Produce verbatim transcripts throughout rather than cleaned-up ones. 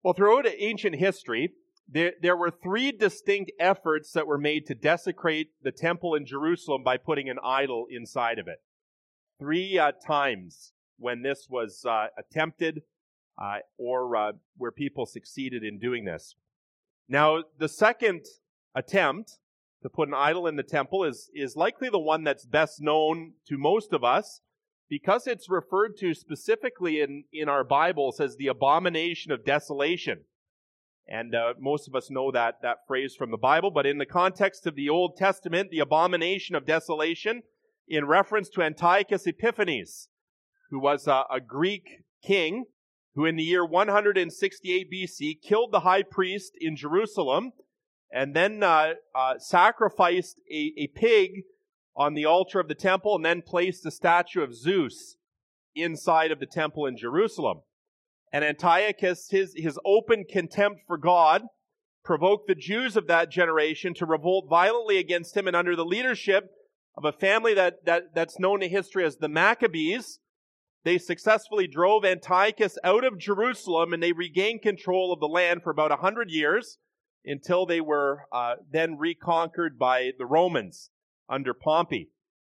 Well, throughout ancient history, there, there were three distinct efforts that were made to desecrate the temple in Jerusalem by putting an idol inside of it. Three uh, times when this was uh, attempted uh, or uh, where people succeeded in doing this. Now, the second attempt to put an idol in the temple is, is likely the one that's best known to most of us, because it's referred to specifically in, in our Bibles as the abomination of desolation. And uh, most of us know that, that phrase from the Bible, but in the context of the Old Testament, the abomination of desolation, in reference to Antiochus Epiphanes, who was a, a Greek king, who in the year one hundred sixty-eight B C killed the high priest in Jerusalem, and then uh, uh, sacrificed a, a pig on the altar of the temple, and then placed a statue of Zeus inside of the temple in Jerusalem. And Antiochus, his, his open contempt for God, provoked the Jews of that generation to revolt violently against him, and under the leadership of a family that, that that's known in history as the Maccabees, they successfully drove Antiochus out of Jerusalem, and they regained control of the land for about one hundred years until they were uh, then reconquered by the Romans under Pompey.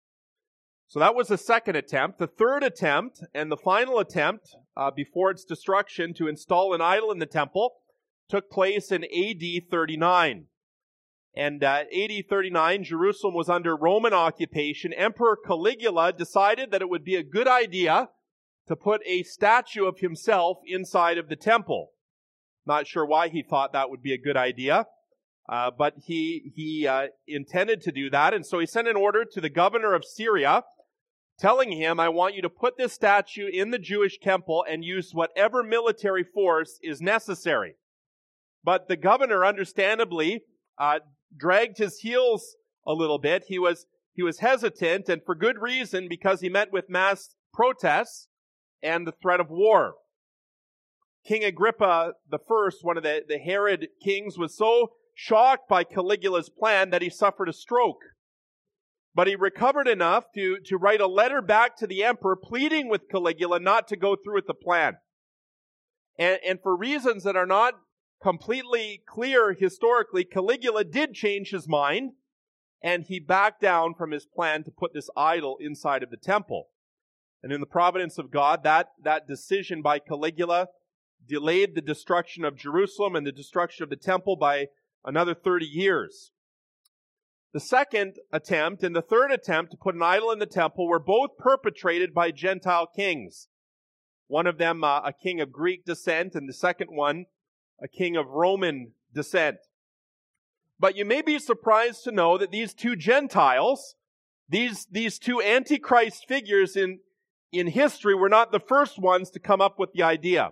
So that was the second attempt. The third attempt, and the final attempt uh, before its destruction to install an idol in the temple, took place in A D thirty-nine. And uh, A D thirty-nine, Jerusalem was under Roman occupation. Emperor Caligula decided that it would be a good idea to put a statue of himself inside of the temple. Not sure why he thought that would be a good idea. Uh, but he he uh, intended to do that, and so he sent an order to the governor of Syria, telling him, I want you to put this statue in the Jewish temple and use whatever military force is necessary. But the governor, understandably, uh, dragged his heels a little bit. He was he was hesitant, and for good reason, because he met with mass protests and the threat of war. King Agrippa the First, one of the, the Herod kings, was so shocked by Caligula's plan that he suffered a stroke. But he recovered enough to, to write a letter back to the emperor pleading with Caligula not to go through with the plan. And, and for reasons that are not completely clear historically, Caligula did change his mind, and he backed down from his plan to put this idol inside of the temple. And in the providence of God, that, that decision by Caligula delayed the destruction of Jerusalem and the destruction of the temple by another thirty years. The second attempt and the third attempt to put an idol in the temple were both perpetrated by Gentile kings. One of them uh, a king of Greek descent, and the second one a king of Roman descent. But you may be surprised to know that these two Gentiles, these, these two Antichrist figures in, in history, were not the first ones to come up with the idea.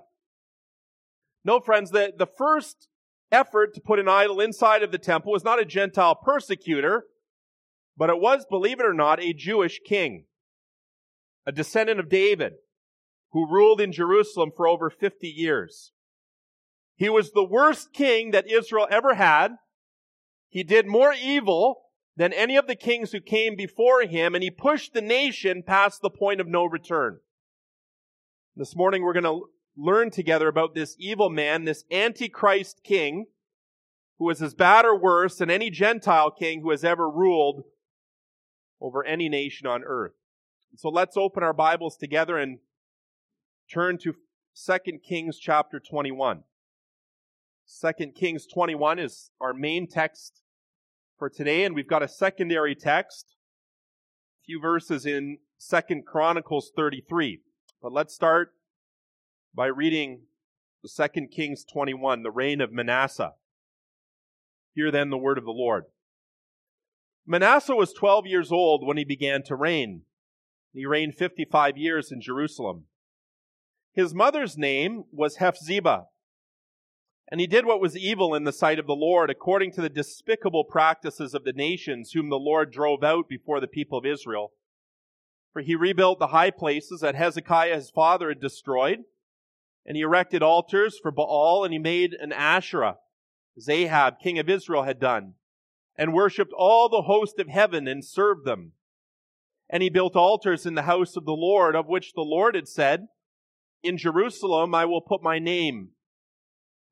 No, friends, the, the first effort to put an idol inside of the temple was not a Gentile persecutor, but it was, believe it or not, a Jewish king, a descendant of David, who ruled in Jerusalem for over fifty years. He was the worst king that Israel ever had. He did more evil than any of the kings who came before him, and he pushed the nation past the point of no return. This morning we're going to learn together about this evil man, this Antichrist king, who was as bad or worse than any Gentile king who has ever ruled over any nation on earth. So let's open our Bibles together and turn to Second Kings chapter twenty-one. Second Kings twenty-one is our main text for today, and we've got a secondary text, a few verses in Second Chronicles thirty-three. But let's start by reading the Second Kings twenty-one, the reign of Manasseh. Hear then the word of the Lord. Manasseh was twelve years old when he began to reign. He reigned fifty-five years in Jerusalem. His mother's name was Hephzibah, and he did what was evil in the sight of the Lord, according to the despicable practices of the nations whom the Lord drove out before the people of Israel. For he rebuilt the high places that Hezekiah his father had destroyed, and he erected altars for Baal, and he made an Asherah, as Ahab, king of Israel, had done, and worshipped all the host of heaven and served them. And he built altars in the house of the Lord, of which the Lord had said, In Jerusalem I will put my name.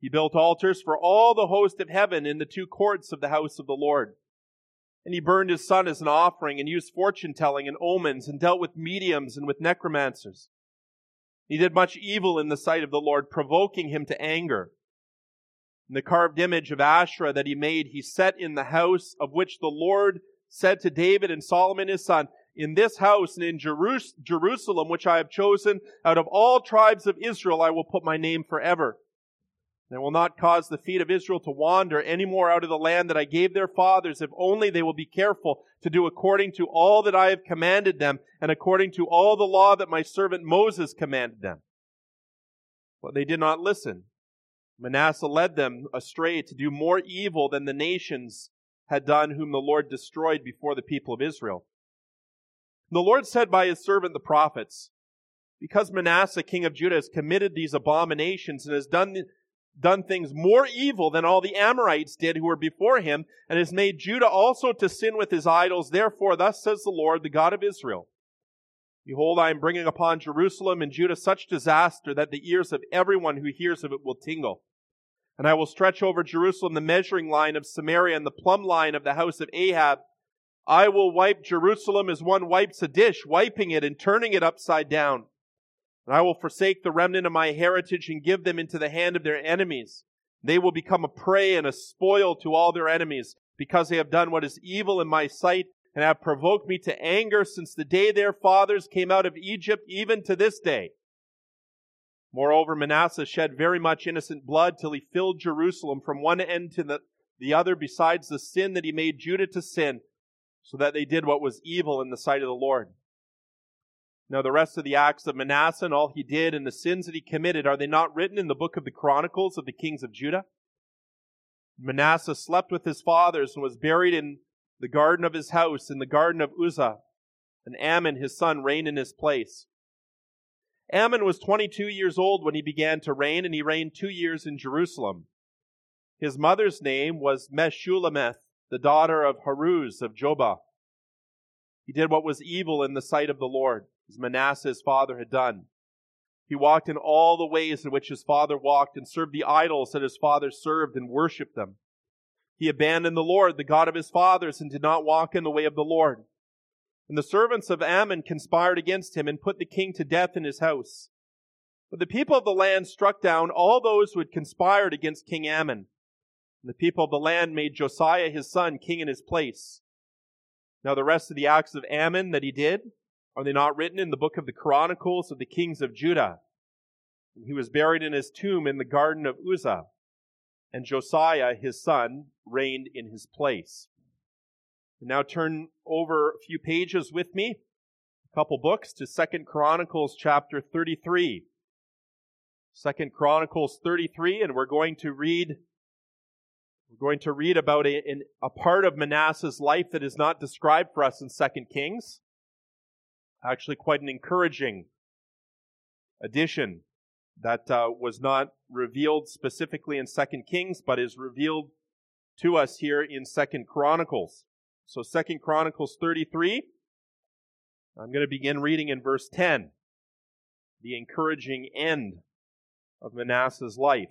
He built altars for all the host of heaven in the two courts of the house of the Lord. And he burned his son as an offering, and used fortune-telling and omens, and dealt with mediums and with necromancers. He did much evil in the sight of the Lord, provoking him to anger. And the carved image of Asherah that he made, he set in the house of which the Lord said to David and Solomon his son, "In this house and in Jerus- Jerusalem, which I have chosen, out of all tribes of Israel, I will put my name forever. And I will not cause the feet of Israel to wander any more out of the land that I gave their fathers, if only they will be careful to do according to all that I have commanded them, and according to all the law that my servant Moses commanded them." But they did not listen. Manasseh led them astray to do more evil than the nations had done whom the Lord destroyed before the people of Israel. The Lord said by his servant the prophets, "Because Manasseh king of Judah has committed these abominations and has done done things more evil than all the Amorites did who were before him, and has made Judah also to sin with his idols. Therefore, thus says the Lord, the God of Israel, Behold, I am bringing upon Jerusalem and Judah such disaster that the ears of everyone who hears of it will tingle. And I will stretch over Jerusalem the measuring line of Samaria and the plumb line of the house of Ahab. I will wipe Jerusalem as one wipes a dish, wiping it and turning it upside down. And I will forsake the remnant of my heritage and give them into the hand of their enemies. They will become a prey and a spoil to all their enemies, because they have done what is evil in my sight and have provoked me to anger since the day their fathers came out of Egypt, even to this day. Moreover, Manasseh shed very much innocent blood till he filled Jerusalem from one end to the, the other, besides the sin that he made Judah to sin, so that they did what was evil in the sight of the Lord. Now the rest of the acts of Manasseh and all he did and the sins that he committed, are they not written in the book of the Chronicles of the kings of Judah? Manasseh slept with his fathers and was buried in the garden of his house, in the garden of Uzzah, and Amon his son reigned in his place. Amon was twenty-two years old when he began to reign, and he reigned two years in Jerusalem. His mother's name was Meshullemeth, the daughter of Haruz of Jobah. He did what was evil in the sight of the Lord, as Manasseh his father had done. He walked in all the ways in which his father walked, and served the idols that his father served, and worshipped them. He abandoned the Lord, the God of his fathers, and did not walk in the way of the Lord. And the servants of Ammon conspired against him, and put the king to death in his house. But the people of the land struck down all those who had conspired against King Ammon. And the people of the land made Josiah his son king in his place. Now the rest of the acts of Ammon that he did, are they not written in the book of the Chronicles of the kings of Judah? And he was buried in his tomb in the garden of Uzzah. And Josiah his son reigned in his place. And now turn over a few pages with me, a couple books, to Second Chronicles chapter thirty-three. Second Chronicles thirty-three, and we're going to read We're going to read about a, a part of Manasseh's life that is not described for us in Second Kings. Actually, quite an encouraging addition that uh, was not revealed specifically in Second Kings, but is revealed to us here in Second Chronicles. So Second Chronicles thirty-three, I'm going to begin reading in verse ten, the encouraging end of Manasseh's life.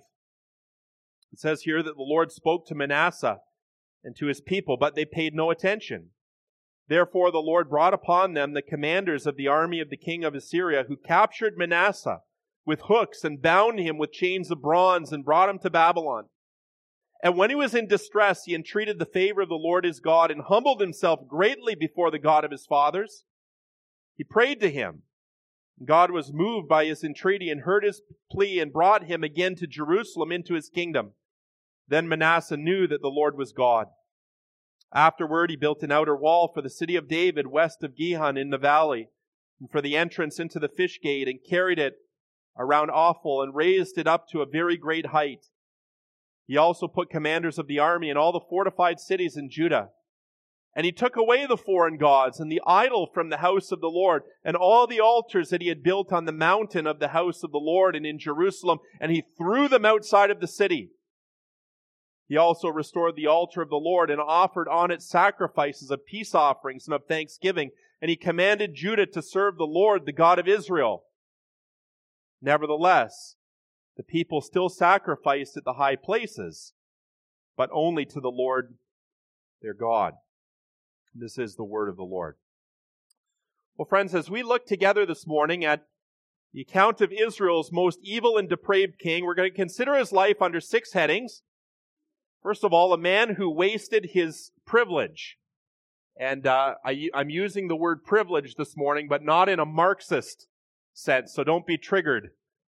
It says here that the Lord spoke to Manasseh and to his people, but they paid no attention. Therefore the Lord brought upon them the commanders of the army of the king of Assyria, who captured Manasseh with hooks and bound him with chains of bronze and brought him to Babylon. And when he was in distress, he entreated the favor of the Lord his God and humbled himself greatly before the God of his fathers. He prayed to him. God was moved by his entreaty and heard his plea and brought him again to Jerusalem into his kingdom. Then Manasseh knew that the Lord was God. Afterward, he built an outer wall for the city of David west of Gihon in the valley, and for the entrance into the fish gate, and carried it around Ophel, and raised it up to a very great height. He also put commanders of the army in all the fortified cities in Judah. And he took away the foreign gods and the idol from the house of the Lord, and all the altars that he had built on the mountain of the house of the Lord and in Jerusalem, and he threw them outside of the city. He also restored the altar of the Lord and offered on it sacrifices of peace offerings and of thanksgiving. And he commanded Judah to serve the Lord, the God of Israel. Nevertheless, the people still sacrificed at the high places, but only to the Lord their God. This is the word of the Lord. Well, friends, as we look together this morning at the account of Israel's most evil and depraved king, we're going to consider his life under six headings. First of all, a man who wasted his privilege. And uh, I, I'm using the word privilege this morning, but not in a Marxist sense, so don't be triggered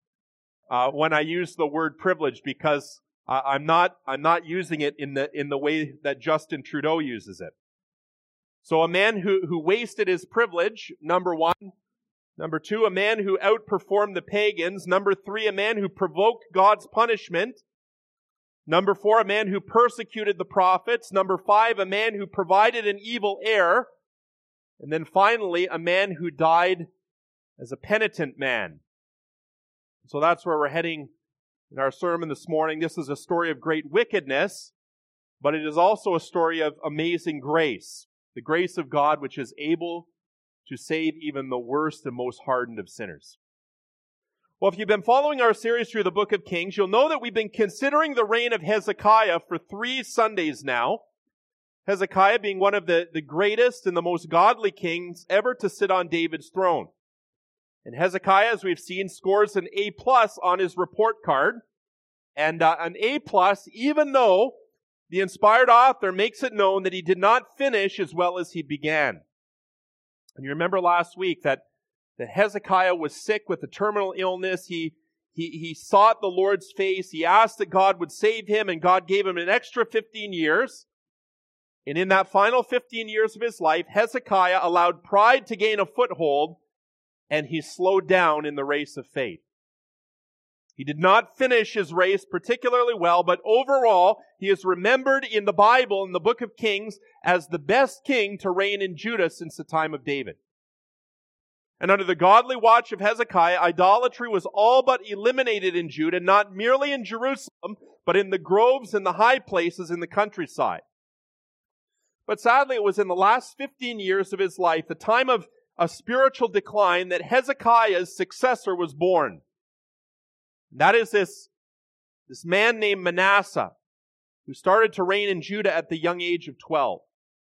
uh, when I use the word privilege, because uh, I'm not I'm not using it in the in the way that Justin Trudeau uses it. So a man who, who wasted his privilege, number one. Number two, a man who outperformed the pagans. Number three, a man who provoked God's punishment. Number four, a man who persecuted the prophets. Number five, a man who provided an evil heir. And then finally, a man who died as a penitent man. So that's where we're heading in our sermon this morning. This is a story of great wickedness, but it is also a story of amazing grace. The grace of God, which is able to save even the worst and most hardened of sinners. Well, if you've been following our series through the book of Kings, you'll know that we've been considering the reign of Hezekiah for three Sundays now. Hezekiah being one of the, the greatest and the most godly kings ever to sit on David's throne. And Hezekiah, as we've seen, scores an A plus on his report card. And uh, an A plus, even though the inspired author makes it known that he did not finish as well as he began. And you remember last week that, that Hezekiah was sick with a terminal illness. He, he, he sought the Lord's face. He asked that God would save him, and God gave him an extra fifteen years. And in that final fifteen years of his life, Hezekiah allowed pride to gain a foothold, and he slowed down in the race of faith. He did not finish his race particularly well, but overall, he is remembered in the Bible, in the book of Kings, as the best king to reign in Judah since the time of David. And under the godly watch of Hezekiah, idolatry was all but eliminated in Judah, not merely in Jerusalem, but in the groves and the high places in the countryside. But sadly, it was in the last fifteen years of his life, the time of a spiritual decline, that Hezekiah's successor was born. That is this, this man named Manasseh, who started to reign in Judah at the young age of twelve.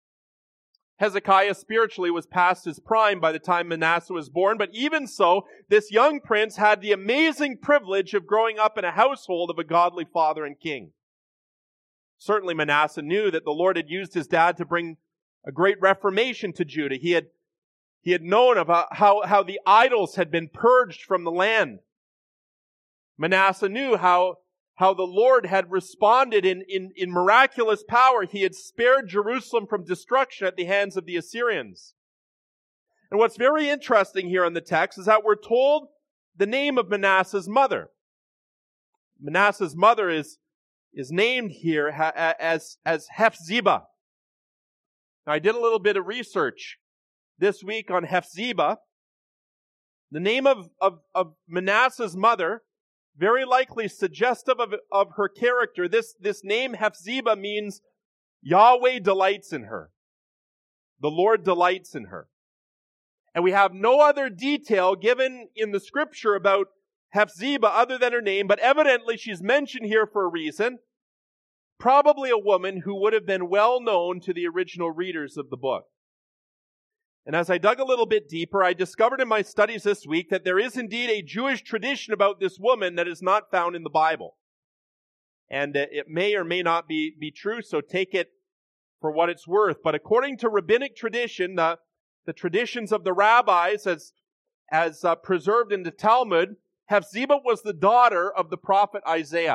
Hezekiah spiritually was past his prime by the time Manasseh was born, but even so, this young prince had the amazing privilege of growing up in a household of a godly father and king. Certainly Manasseh knew that the Lord had used his dad to bring a great reformation to Judah. He had, he had known of how, how the idols had been purged from the land. Manasseh knew how, how the Lord had responded in, in, in miraculous power. He had spared Jerusalem from destruction at the hands of the Assyrians. And what's very interesting here in the text is that we're told the name of Manasseh's mother. Manasseh's mother is, is named here as, as Hephzibah. Now, I did a little bit of research this week on Hephzibah. The name of, of, of Manasseh's mother, very likely suggestive of, of her character. This, this name Hephzibah means Yahweh delights in her. The Lord delights in her. And we have no other detail given in the scripture about Hephzibah other than her name, but evidently she's mentioned here for a reason. Probably a woman who would have been well known to the original readers of the book. And as I dug a little bit deeper, I discovered in my studies this week that there is indeed a Jewish tradition about this woman that is not found in the Bible. And it may or may not be, be true, so take it for what it's worth. But according to rabbinic tradition, the, the traditions of the rabbis as, as uh, preserved in the Talmud, Hephzibah was the daughter of the prophet Isaiah,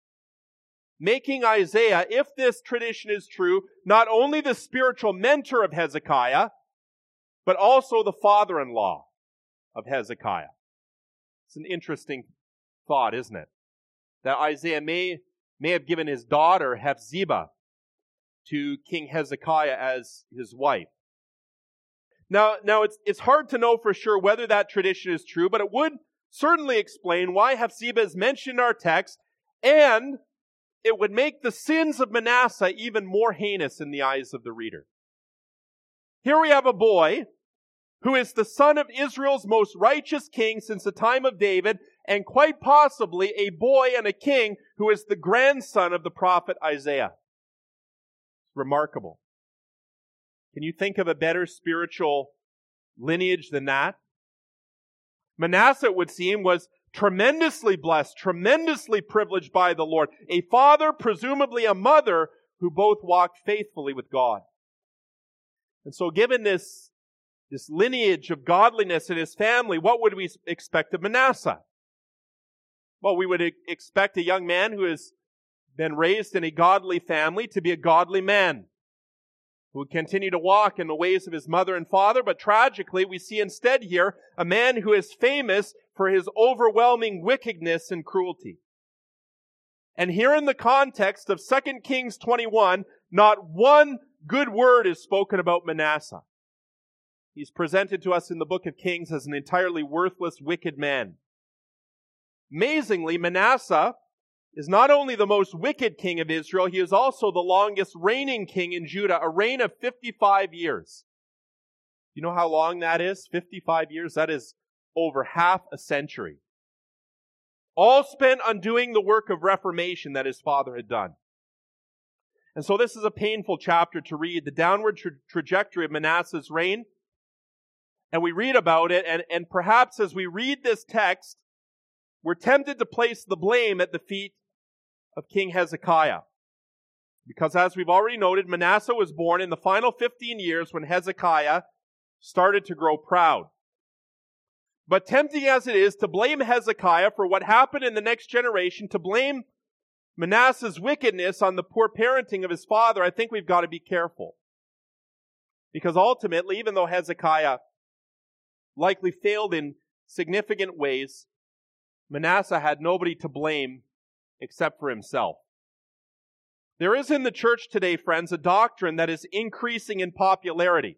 making Isaiah, if this tradition is true, not only the spiritual mentor of Hezekiah, but also the father-in-law of Hezekiah. It's an interesting thought, isn't it? That Isaiah may, may have given his daughter Hephzibah to King Hezekiah as his wife. Now, now it's, it's hard to know for sure whether that tradition is true, but it would certainly explain why Hephzibah is mentioned in our text, and it would make the sins of Manasseh even more heinous in the eyes of the reader. Here we have a boy who is the son of Israel's most righteous king since the time of David, and quite possibly a boy and a king who is the grandson of the prophet Isaiah. Remarkable. Can you think of a better spiritual lineage than that? Manasseh, it would seem, was tremendously blessed, tremendously privileged by the Lord. A father, presumably a mother, who both walked faithfully with God. And so given this, this lineage of godliness in his family, what would we expect of Manasseh? Well, we would expect a young man who has been raised in a godly family to be a godly man, who would continue to walk in the ways of his mother and father, but tragically we see instead here a man who is famous for his overwhelming wickedness and cruelty. And here in the context of Second Kings twenty-one, not one good word is spoken about Manasseh. He's presented to us in the book of Kings as an entirely worthless, wicked man. Amazingly, Manasseh is not only the most wicked king of Israel, he is also the longest reigning king in Judah, a reign of fifty-five years. You know how long that is? fifty-five years? That is over half a century. All spent on doing the work of reformation that his father had done. And so this is a painful chapter to read, the downward tra- trajectory of Manasseh's reign. And we read about it, and, and perhaps as we read this text, we're tempted to place the blame at the feet of King Hezekiah. Because as we've already noted, Manasseh was born in the final fifteen years when Hezekiah started to grow proud. But tempting as it is to blame Hezekiah for what happened in the next generation, to blame Manasseh's wickedness on the poor parenting of his father, I think we've got to be careful. Because ultimately, even though Hezekiah likely failed in significant ways, Manasseh had nobody to blame except for himself. There is in the church today, friends, a doctrine that is increasing in popularity.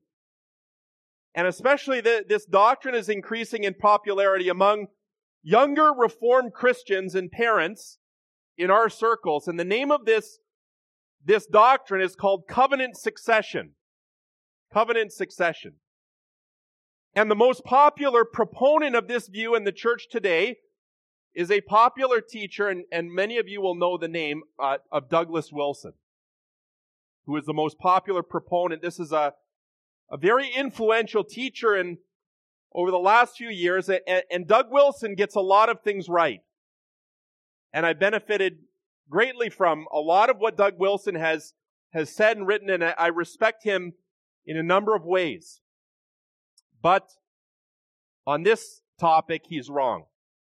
And especially the, this doctrine is increasing in popularity among younger Reformed Christians and parents in our circles. And the name of this, this doctrine is called covenant succession. Covenant succession. And the most popular proponent of this view in the church today is a popular teacher, and, and many of you will know the name uh, of Douglas Wilson, who is the most popular proponent. This is a, a very influential teacher in, over the last few years, and, and Doug Wilson gets a lot of things right. And I benefited greatly from a lot of what Doug Wilson has, has said and written, and I respect him in a number of ways. But on this topic, he's wrong.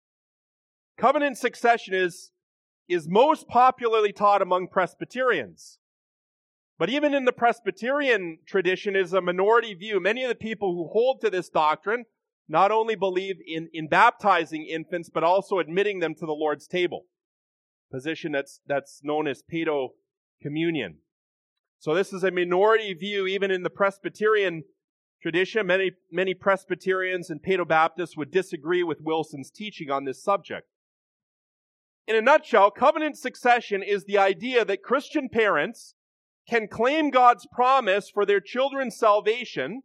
Covenant succession is, is most popularly taught among Presbyterians. But even in the Presbyterian tradition is a minority view. Many of the people who hold to this doctrine not only believe in, in baptizing infants, but also admitting them to the Lord's table. Position that's, that's known as paedo communion. So this is a minority view even in the Presbyterian tradition. Many, many Presbyterians and Paedo-Baptists would disagree with Wilson's teaching on this subject. In a nutshell, covenant succession is the idea that Christian parents can claim God's promise for their children's salvation,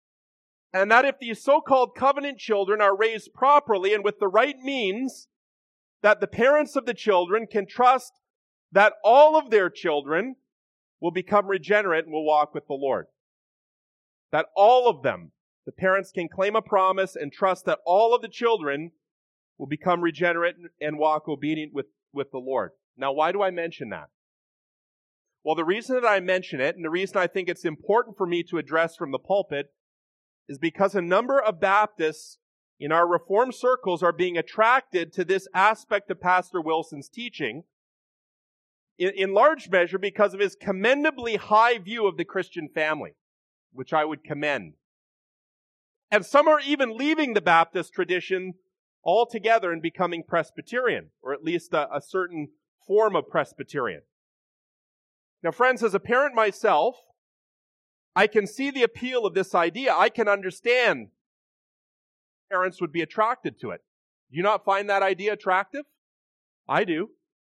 and that if these so-called covenant children are raised properly and with the right means, that the parents of the children can trust that all of their children will become regenerate and will walk with the Lord. That all of them, the parents can claim a promise and trust that all of the children will become regenerate and walk obedient with, with the Lord. Now, why do I mention that? Well, the reason that I mention it, and the reason I think it's important for me to address from the pulpit, is because a number of Baptists in our Reformed circles are being attracted to this aspect of Pastor Wilson's teaching, in, in large measure because of his commendably high view of the Christian family, which I would commend. And some are even leaving the Baptist tradition altogether and becoming Presbyterian, or at least a, a certain form of Presbyterian. Now, friends, as a parent myself, I can see the appeal of this idea. I can understand parents would be attracted to it. Do you not find that idea attractive? I do.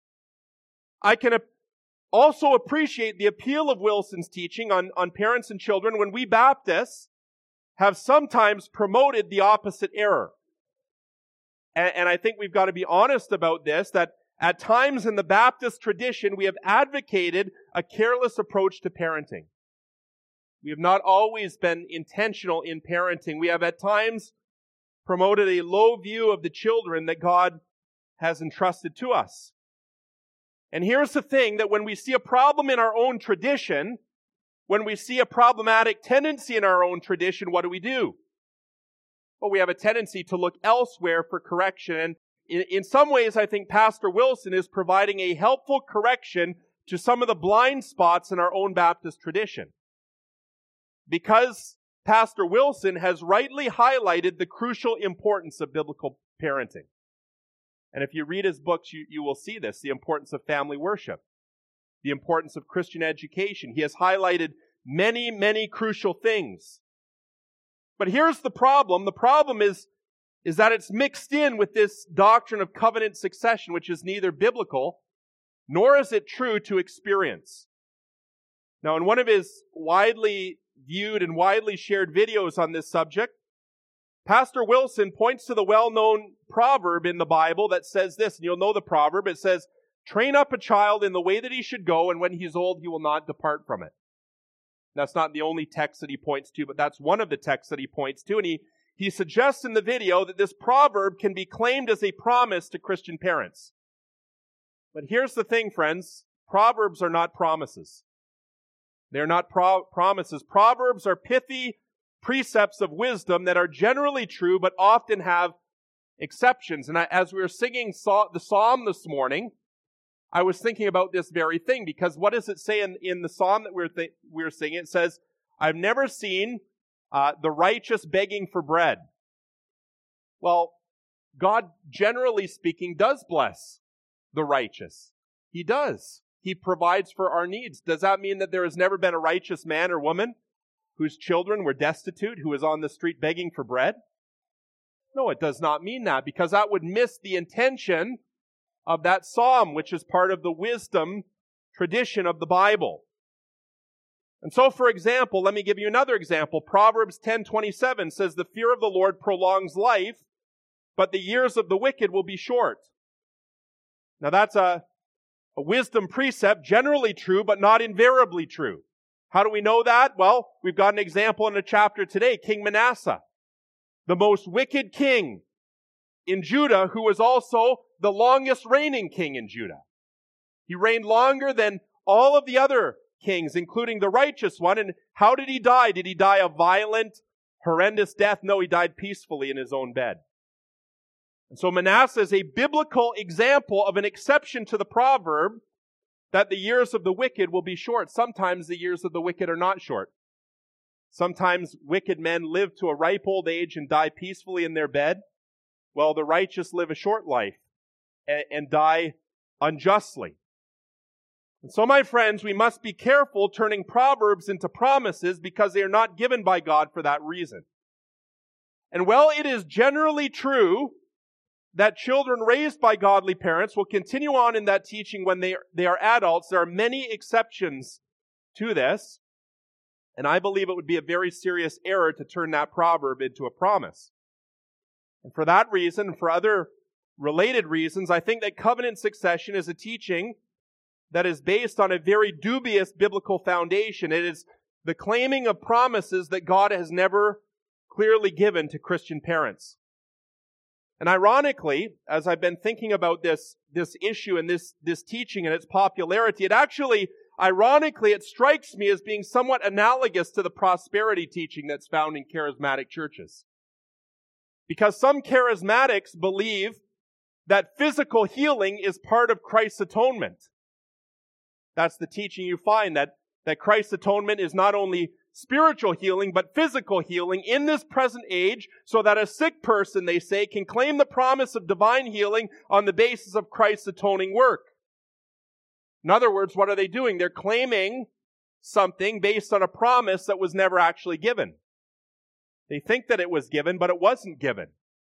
I can also appreciate the appeal of Wilson's teaching on, on parents and children when we Baptists have sometimes promoted the opposite error. And, and I think we've got to be honest about this, that at times in the Baptist tradition, we have advocated a careless approach to parenting. We have not always been intentional in parenting. We have at times promoted a low view of the children that God has entrusted to us. And here's the thing, that when we see a problem in our own tradition, when we see a problematic tendency in our own tradition, what do we do? Well, we have a tendency to look elsewhere for correction. And in, in some ways, I think Pastor Wilson is providing a helpful correction to some of the blind spots in our own Baptist tradition. Because Pastor Wilson has rightly highlighted the crucial importance of biblical parenting. And if you read his books, you, you will see this, the importance of family worship, the importance of Christian education. He has highlighted many, many crucial things. But here's the problem. The problem is, is that it's mixed in with this doctrine of covenant succession, which is neither biblical, nor is it true to experience. Now, in one of his widely viewed and widely shared videos on this subject, Pastor Wilson points to the well-known proverb in the Bible that says this, and you'll know the proverb. It says, "Train up a child in the way that he should go, and when he's old, he will not depart from it." That's not the only text that he points to, but that's one of the texts that he points to. And he, he suggests in the video that this proverb can be claimed as a promise to Christian parents. But here's the thing, friends. Proverbs are not promises. They're not pro- promises. Proverbs are pithy precepts of wisdom that are generally true, but often have exceptions. And I, as we were singing so- the psalm this morning, I was thinking about this very thing, because what does it say in, in the psalm that we're, th- we're singing? It says, "I've never seen uh, the righteous begging for bread." Well, God, generally speaking, does bless the righteous. He does. He provides for our needs. Does that mean that there has never been a righteous man or woman whose children were destitute, who was on the street begging for bread? No, it does not mean that, because that would miss the intention of that psalm, which is part of the wisdom tradition of the Bible. And so, for example, let me give you another example. Proverbs ten twenty-seven says, "The fear of the Lord prolongs life, but the years of the wicked will be short." Now that's a, a wisdom precept, generally true, but not invariably true. How do we know that? Well, we've got an example in a chapter today, King Manasseh, the most wicked king in Judah, who was also the longest reigning king in Judah. He reigned longer than all of the other kings, including the righteous one. And how did he die? Did he die a violent, horrendous death? No, he died peacefully in his own bed. And so Manasseh is a biblical example of an exception to the proverb that the years of the wicked will be short. Sometimes the years of the wicked are not short. Sometimes wicked men live to a ripe old age and die peacefully in their bed, while the righteous live a short life and, and die unjustly. And so, my friends, we must be careful turning proverbs into promises, because they are not given by God for that reason. And while it is generally true that children raised by godly parents will continue on in that teaching when they are, they are adults, there are many exceptions to this. And I believe it would be a very serious error to turn that proverb into a promise. And for that reason, and for other related reasons, I think that covenant succession is a teaching that is based on a very dubious biblical foundation. It is the claiming of promises that God has never clearly given to Christian parents. And ironically, as I've been thinking about this, this issue and this, this teaching and its popularity, it actually, ironically, it strikes me as being somewhat analogous to the prosperity teaching that's found in charismatic churches. Because some charismatics believe that physical healing is part of Christ's atonement. That's the teaching you find, that, that Christ's atonement is not only spiritual healing, but physical healing in this present age, so that a sick person, they say, can claim the promise of divine healing on the basis of Christ's atoning work. In other words, what are they doing? They're claiming something based on a promise that was never actually given. They think that it was given, but it wasn't given.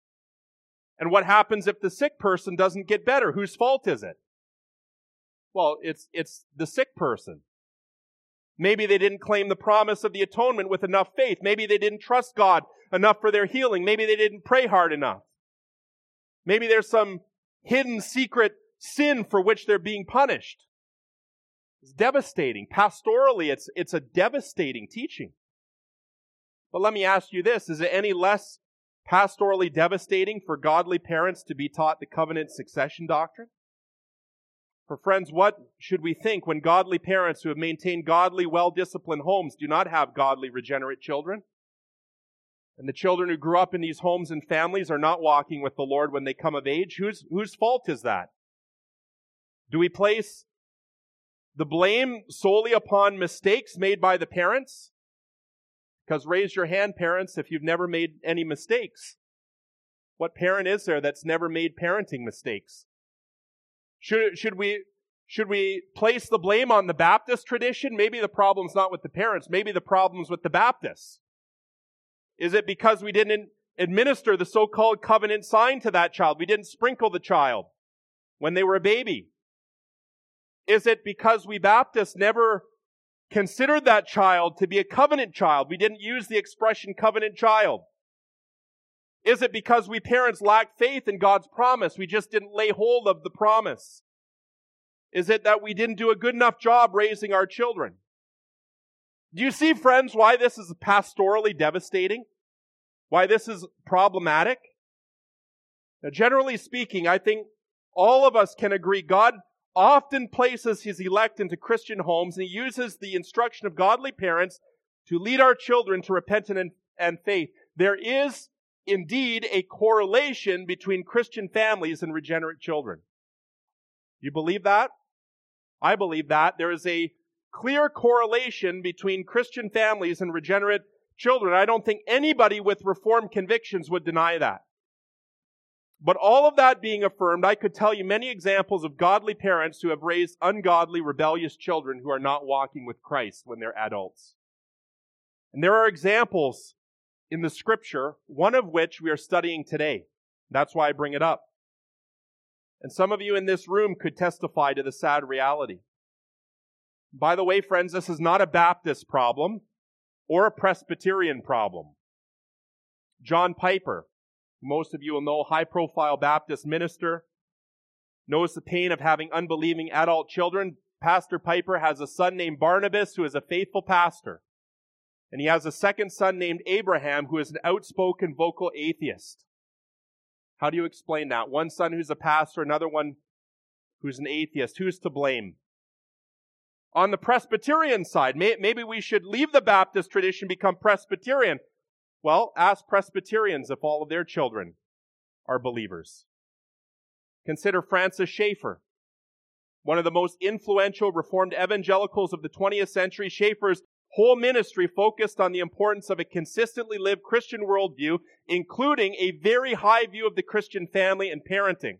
And what happens if the sick person doesn't get better? Whose fault is it? Well, it's, it's the sick person. Maybe they didn't claim the promise of the atonement with enough faith. Maybe they didn't trust God enough for their healing. Maybe they didn't pray hard enough. Maybe there's some hidden secret sin for which they're being punished. It's devastating. Pastorally, it's, it's a devastating teaching. But let me ask you this, is it any less pastorally devastating for godly parents to be taught the covenant succession doctrine? For friends, what should we think when godly parents who have maintained godly, well-disciplined homes do not have godly, regenerate children? And the children who grew up in these homes and families are not walking with the Lord when they come of age? Whose, whose fault is that? Do we place the blame solely upon mistakes made by the parents? Because raise your hand, parents, if you've never made any mistakes. What parent is there that's never made parenting mistakes? Should, should we, should we place the blame on the Baptist tradition? Maybe the problem's not with the parents. Maybe the problem's with the Baptists. Is it because we didn't administer the so-called covenant sign to that child? We didn't sprinkle the child when they were a baby? Is it because we Baptists never considered that child to be a covenant child? We didn't use the expression covenant child. Is it because we parents lacked faith in God's promise? We just didn't lay hold of the promise? Is it that we didn't do a good enough job raising our children? Do you see, friends, why this is pastorally devastating? Why this is problematic? Now, generally speaking, I think all of us can agree God often places His elect into Christian homes, and He uses the instruction of godly parents to lead our children to repentance and, and faith. There is indeed a correlation between Christian families and regenerate children. You believe that? I believe that. There is a clear correlation between Christian families and regenerate children. I don't think anybody with Reformed convictions would deny that. But all of that being affirmed, I could tell you many examples of godly parents who have raised ungodly, rebellious children who are not walking with Christ when they're adults. And there are examples in the Scripture, one of which we are studying today. That's why I bring it up. And some of you in this room could testify to the sad reality. By the way, friends, this is not a Baptist problem or a Presbyterian problem. John Piper, most of you will know, high-profile Baptist minister, knows the pain of having unbelieving adult children. Pastor Piper has a son named Barnabas who is a faithful pastor. And he has a second son named Abraham who is an outspoken vocal atheist. How do you explain that? One son who's a pastor, another one who's an atheist. Who's to blame? On the Presbyterian side, may, maybe we should leave the Baptist tradition, become Presbyterian. Well, ask Presbyterians if all of their children are believers. Consider Francis Schaeffer, one of the most influential Reformed evangelicals of the twentieth century. Schaeffer's whole ministry focused on the importance of a consistently lived Christian worldview, including a very high view of the Christian family and parenting.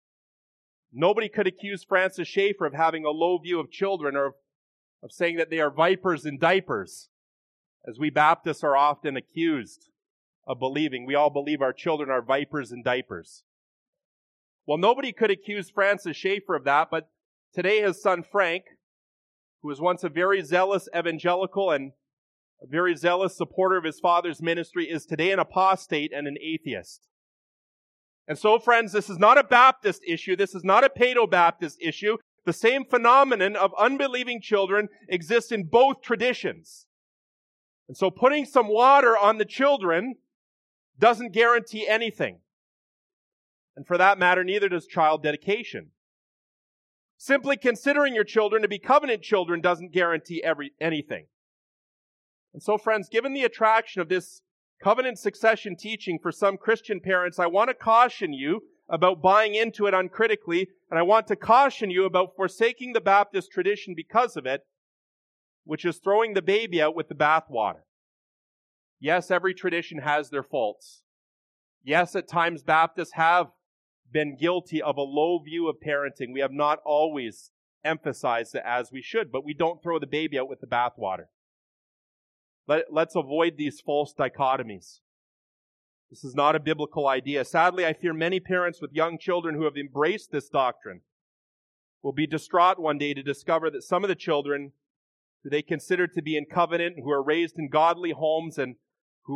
Nobody could accuse Francis Schaeffer of having a low view of children or of saying that they are vipers in diapers, as we Baptists are often accused of believing. We all believe our children are vipers in diapers. Well, nobody could accuse Francis Schaeffer of that, but today his son Frank, who was once a very zealous evangelical and a very zealous supporter of his father's ministry, is today an apostate and an atheist. And so, friends, this is not a Baptist issue. This is not a Paedo-Baptist issue. The same phenomenon of unbelieving children exists in both traditions. And so putting some water on the children doesn't guarantee anything. And for that matter, neither does child dedication. Simply considering your children to be covenant children doesn't guarantee every, anything. And so, friends, given the attraction of this covenant succession teaching for some Christian parents, I want to caution you about buying into it uncritically, and I want to caution you about forsaking the Baptist tradition because of it, which is throwing the baby out with the bathwater. Yes, every tradition has their faults. Yes, at times Baptists have been guilty of a low view of parenting. We have not always emphasized it as we should, but we don't throw the baby out with the bathwater. Let, let's avoid these false dichotomies. This is not a biblical idea. Sadly, I fear many parents with young children who have embraced this doctrine will be distraught one day to discover that some of the children who they consider to be in covenant, who are raised in godly homes and who are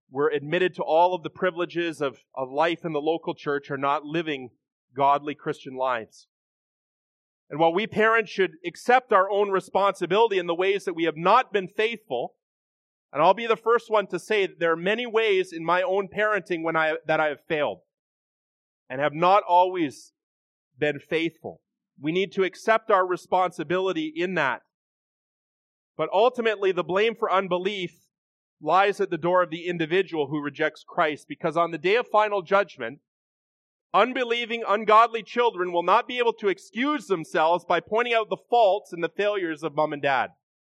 were admitted to all of the privileges of, of life in the local church are not living godly Christian lives. And while we parents should accept our own responsibility in the ways that we have not been faithful, and I'll be the first one to say that there are many ways in my own parenting when I, that I have failed and have not always been faithful. We need to accept our responsibility in that. But ultimately, the blame for unbelief lies at the door of the individual who rejects Christ, because on the day of final judgment, unbelieving, ungodly children will not be able to excuse themselves by pointing out the faults and the failures of mom and dad.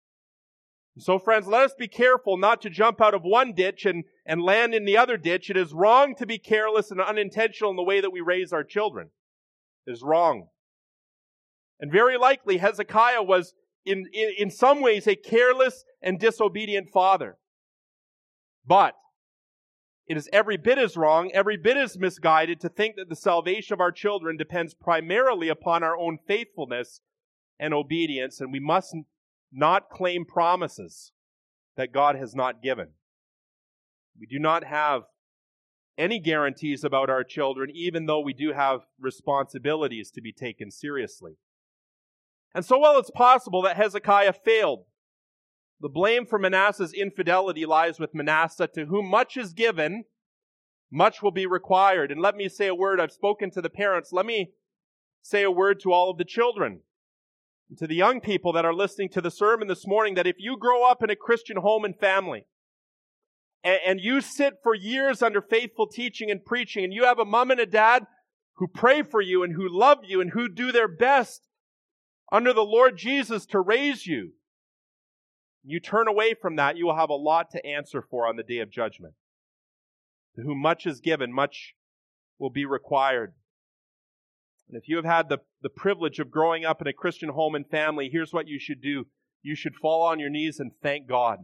So friends, let us be careful not to jump out of one ditch and, and land in the other ditch. It is wrong to be careless and unintentional in the way that we raise our children. It is wrong. And very likely Hezekiah was in, in, in some ways a careless and disobedient father. But it is every bit as wrong, every bit as misguided to think that the salvation of our children depends primarily upon our own faithfulness and obedience, and we must not claim promises that God has not given. We do not have any guarantees about our children, even though we do have responsibilities to be taken seriously. And so while it's possible that Hezekiah failed, the blame for Manasseh's infidelity lies with Manasseh, to whom much is given, much will be required. And let me say a word. I've spoken to the parents. Let me say a word to all of the children, and to the young people that are listening to the sermon this morning, that if you grow up in a Christian home and family, and, and you sit for years under faithful teaching and preaching, and you have a mom and a dad who pray for you and who love you and who do their best under the Lord Jesus to raise you, you turn away from that, you will have a lot to answer for on the day of judgment. To whom much is given, much will be required. And if you have had the, the privilege of growing up in a Christian home and family, here's what you should do. You should fall on your knees and thank God.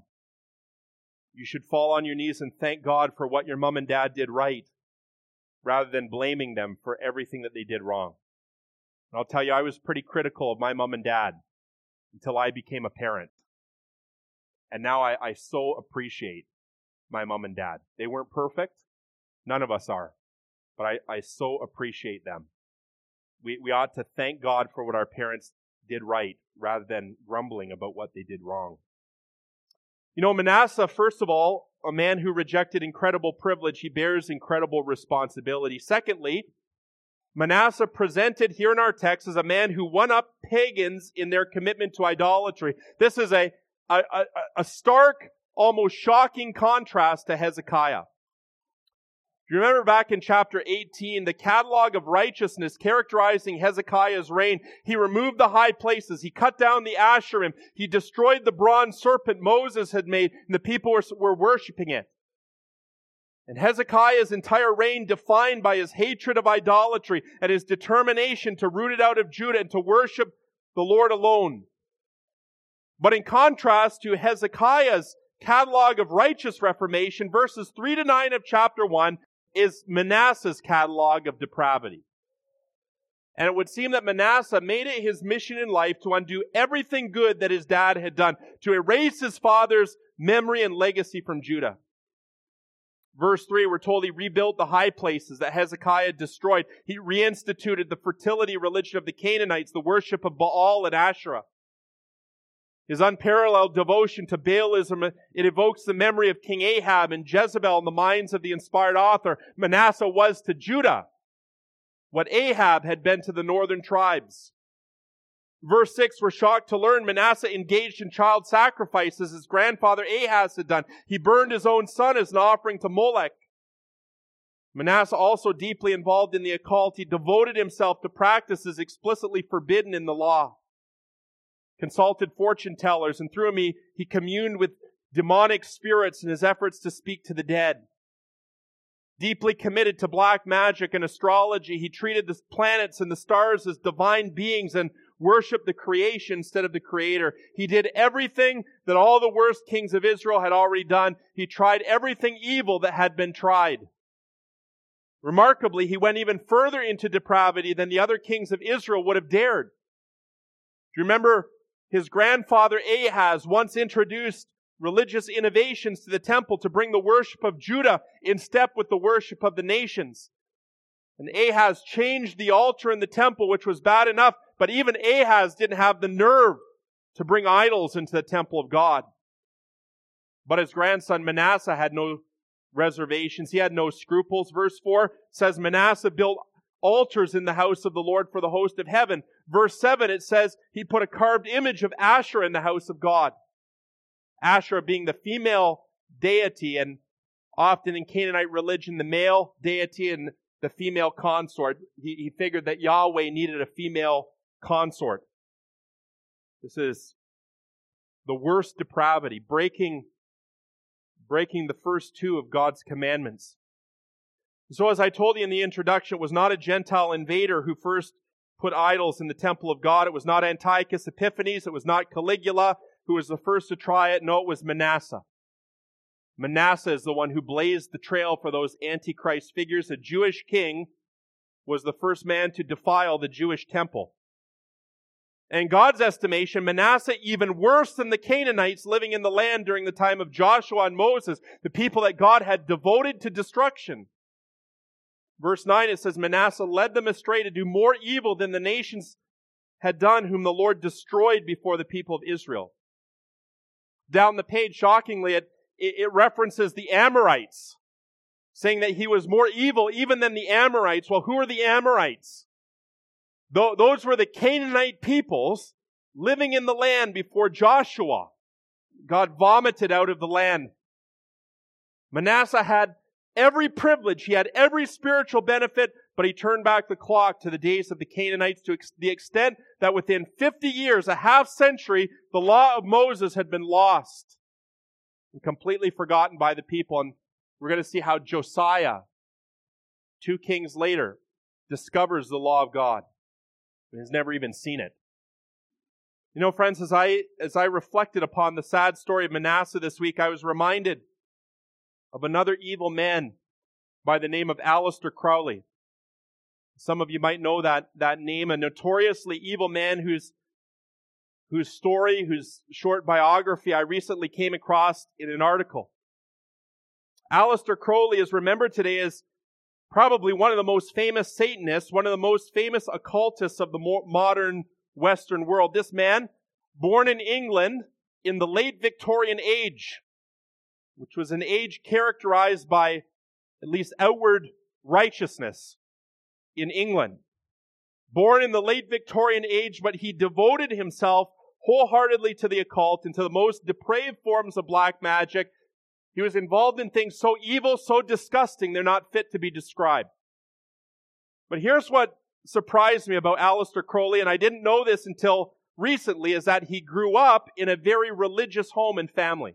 You should fall on your knees and thank God for what your mom and dad did right, rather than blaming them for everything that they did wrong. And I'll tell you, I was pretty critical of my mom and dad until I became a parent. And now I, I so appreciate my mom and dad. They weren't perfect. None of us are. But I, I so appreciate them. We, we ought to thank God for what our parents did right, rather than grumbling about what they did wrong. You know, Manasseh, first of all, a man who rejected incredible privilege, he bears incredible responsibility. Secondly, Manasseh presented here in our text as a man who won up pagans in their commitment to idolatry. This is a A, a, a stark, almost shocking contrast to Hezekiah. If you remember back in chapter eighteen, the catalog of righteousness characterizing Hezekiah's reign, he removed the high places, he cut down the Asherim, he destroyed the bronze serpent Moses had made, and the people were, were worshiping it. And Hezekiah's entire reign defined by his hatred of idolatry and his determination to root it out of Judah and to worship the Lord alone. But in contrast to Hezekiah's catalog of righteous reformation, verses three to nine of chapter one is Manasseh's catalog of depravity. And it would seem that Manasseh made it his mission in life to undo everything good that his dad had done, to erase his father's memory and legacy from Judah. Verse three, we're told he rebuilt the high places that Hezekiah destroyed. He reinstituted the fertility religion of the Canaanites, the worship of Baal and Asherah. His unparalleled devotion to Baalism, it evokes the memory of King Ahab and Jezebel in the minds of the inspired author. Manasseh was to Judah what Ahab had been to the northern tribes. Verse six, we're shocked to learn Manasseh engaged in child sacrifices his grandfather Ahaz had done. He burned his own son as an offering to Molech. Manasseh also deeply involved in the occult. He devoted himself to practices explicitly forbidden in the law. Consulted fortune tellers, and through him he, he communed with demonic spirits in his efforts to speak to the dead. Deeply committed to black magic and astrology, he treated the planets and the stars as divine beings and worshiped the creation instead of the Creator. He did everything that all the worst kings of Israel had already done. He tried everything evil that had been tried. Remarkably, he went even further into depravity than the other kings of Israel would have dared. Do you remember his grandfather Ahaz once introduced religious innovations to the temple to bring the worship of Judah in step with the worship of the nations. And Ahaz changed the altar in the temple, which was bad enough, but even Ahaz didn't have the nerve to bring idols into the temple of God. But his grandson Manasseh had no reservations. He had no scruples. Verse four says Manasseh built altars in the house of the Lord for the host of heaven. Verse seven, it says he put a carved image of Asherah in the house of God. Asherah being the female deity, and often in Canaanite religion, the male deity and the female consort. He, he figured that Yahweh needed a female consort. This is the worst depravity, breaking, breaking the first two of God's commandments. So as I told you in the introduction, it was not a Gentile invader who first put idols in the temple of God. It was not Antiochus Epiphanes. It was not Caligula who was the first to try it. No, it was Manasseh. Manasseh is the one who blazed the trail for those Antichrist figures. A Jewish king was the first man to defile the Jewish temple. In God's estimation, Manasseh even worse than the Canaanites living in the land during the time of Joshua and Moses, the people that God had devoted to destruction. Verse nine, it says, Manasseh led them astray to do more evil than the nations had done, whom the Lord destroyed before the people of Israel. Down the page, shockingly, it, it references the Amorites, saying that he was more evil even than the Amorites. Well, who are the Amorites? Those were the Canaanite peoples living in the land before Joshua. God vomited out of the land. Manasseh had every privilege. He had every spiritual benefit, but he turned back the clock to the days of the Canaanites to ex- the extent that within fifty years, a half century, the law of Moses had been lost and completely forgotten by the people. And we're going to see how Josiah, two kings later, discovers the law of God and has never even seen it. You know, friends, as I as I reflected upon the sad story of Manasseh this week, I was reminded of another evil man by the name of Aleister Crowley. Some of you might know that, that name, a notoriously evil man whose, whose story, whose short biography I recently came across in an article. Aleister Crowley is remembered today as probably one of the most famous Satanists, one of the most famous occultists of the mo- modern Western world. This man, born in England in the late Victorian age, which was an age characterized by at least outward righteousness in England. Born in the late Victorian age, but he devoted himself wholeheartedly to the occult and to the most depraved forms of black magic. He was involved in things so evil, so disgusting, they're not fit to be described. But here's what surprised me about Aleister Crowley, and I didn't know this until recently, is that he grew up in a very religious home and family.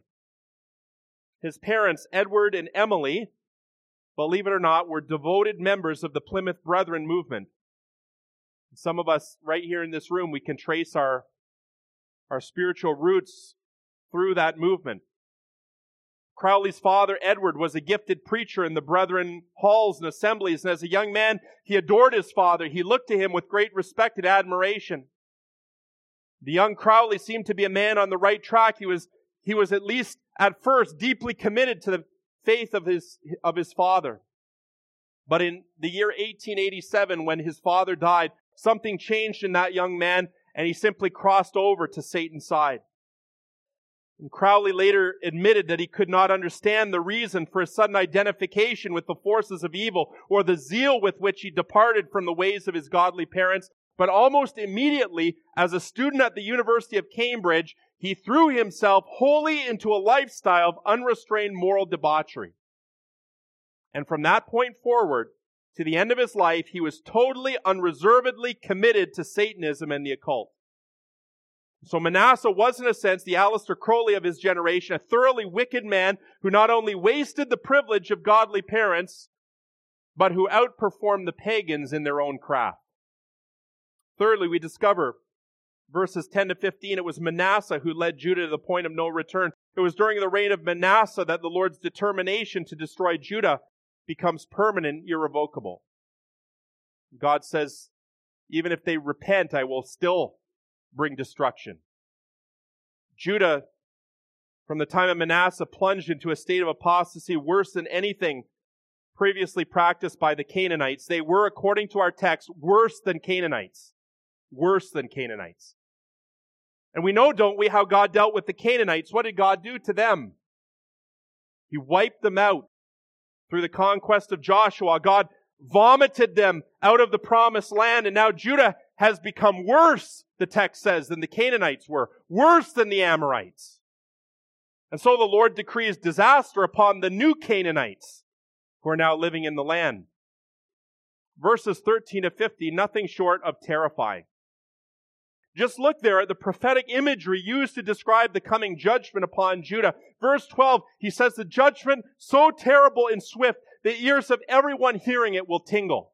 His parents, Edward and Emily, believe it or not, were devoted members of the Plymouth Brethren movement. Some of us right here in this room, we can trace our, our spiritual roots through that movement. Crowley's father, Edward, was a gifted preacher in the Brethren halls and assemblies, and as a young man, he adored his father. He looked to him with great respect and admiration. The young Crowley seemed to be a man on the right track. He was, he was at least at first deeply committed to the faith of his, of his father. But in the year eighteen eighty-seven, when his father died, something changed in that young man, and he simply crossed over to Satan's side. And Crowley later admitted that he could not understand the reason for his sudden identification with the forces of evil or the zeal with which he departed from the ways of his godly parents. But almost immediately, as a student at the University of Cambridge, he threw himself wholly into a lifestyle of unrestrained moral debauchery. And from that point forward, to the end of his life, he was totally, unreservedly committed to Satanism and the occult. So Manasseh was, in a sense, the Aleister Crowley of his generation, a thoroughly wicked man who not only wasted the privilege of godly parents, but who outperformed the pagans in their own craft. Thirdly, we discover verses ten to fifteen, it was Manasseh who led Judah to the point of no return. It was during the reign of Manasseh that the Lord's determination to destroy Judah becomes permanent, irrevocable. God says, even if they repent, I will still bring destruction. Judah from the time of Manasseh, plunged into a state of apostasy worse than anything previously practiced by the Canaanites. They were, according to our text, worse than Canaanites. Worse than Canaanites. And we know, don't we, how God dealt with the Canaanites. What did God do to them? He wiped them out through the conquest of Joshua. God vomited them out of the promised land, and now Judah has become worse, the text says, than the Canaanites were. Worse than the Amorites. And so the Lord decrees disaster upon the new Canaanites who are now living in the land. Verses thirteen to fifty, nothing short of terrifying. Just look there at the prophetic imagery used to describe the coming judgment upon Judah. Verse twelve, he says, the judgment so terrible and swift, the ears of everyone hearing it will tingle.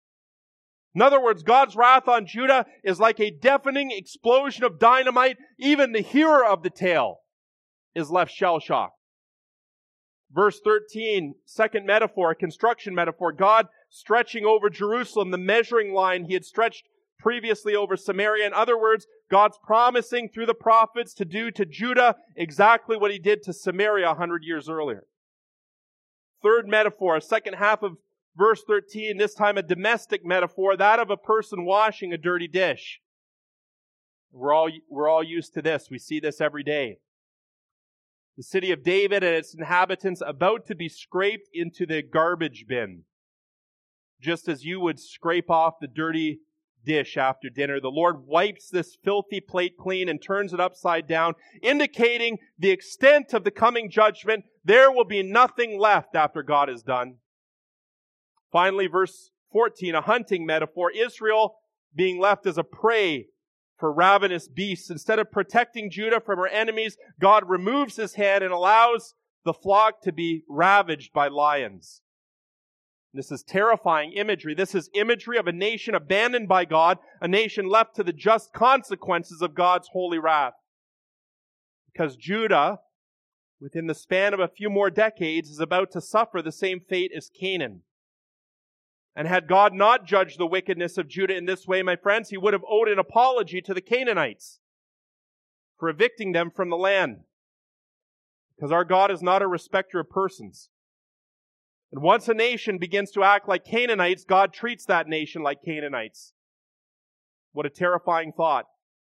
In other words, God's wrath on Judah is like a deafening explosion of dynamite. Even the hearer of the tale is left shell-shocked. Verse thirteen, second metaphor, a construction metaphor. God stretching over Jerusalem the measuring line he had stretched previously over Samaria. In other words, God's promising through the prophets to do to Judah exactly what he did to Samaria a hundred years earlier. Third metaphor, second half of verse thirteen, this time a domestic metaphor, that of a person washing a dirty dish. We're all, we're all used to this. We see this every day. The city of David and its inhabitants about to be scraped into the garbage bin. Just as you would scrape off the dirty dish after dinner, the Lord wipes this filthy plate clean and turns it upside down, indicating the extent of the coming judgment. There will be nothing left after God is done. Finally, verse fourteen, a hunting metaphor. Israel being left as a prey for ravenous beasts. Instead of protecting Judah from her enemies, God removes his hand and allows the flock to be ravaged by lions. This is terrifying imagery. This is imagery of a nation abandoned by God, a nation left to the just consequences of God's holy wrath. Because Judah, within the span of a few more decades, is about to suffer the same fate as Canaan. And had God not judged the wickedness of Judah in this way, my friends, he would have owed an apology to the Canaanites for evicting them from the land. Because our God is not a respecter of persons. And once a nation begins to act like Canaanites, God treats that nation like Canaanites. What a terrifying thought.